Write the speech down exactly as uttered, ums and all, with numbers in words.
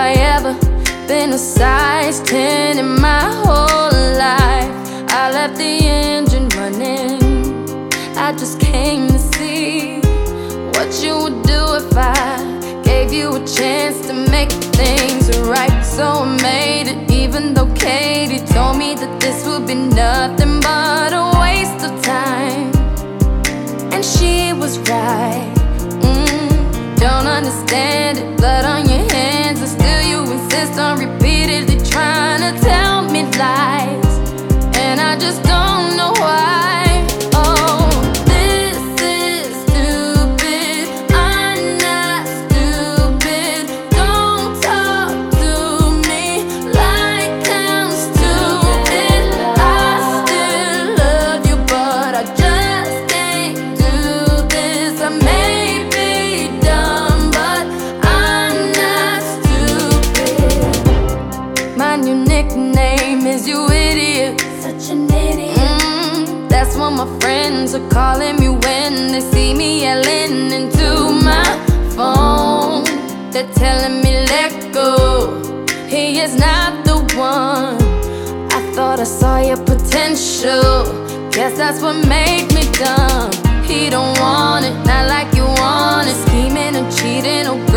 I ever been a size ten in my whole life. I left the engine running. I just came to see what you would do if I gave you a chance to make things right. So I made it, even though Katie told me that this would be nothing but a waste of time. And she was right. mm, Don't understand it, blood on your hands, and still you insist on repeatedly trying to tell me lies. And I just don't know why. Your nickname is you idiot. Such an idiot. mm, That's what my friends are calling me when they see me yelling into my phone. They're telling me let go, he is not the one. I thought I saw your potential, guess that's what made me dumb. He don't want it, not like you want it. Scheming and cheating, oh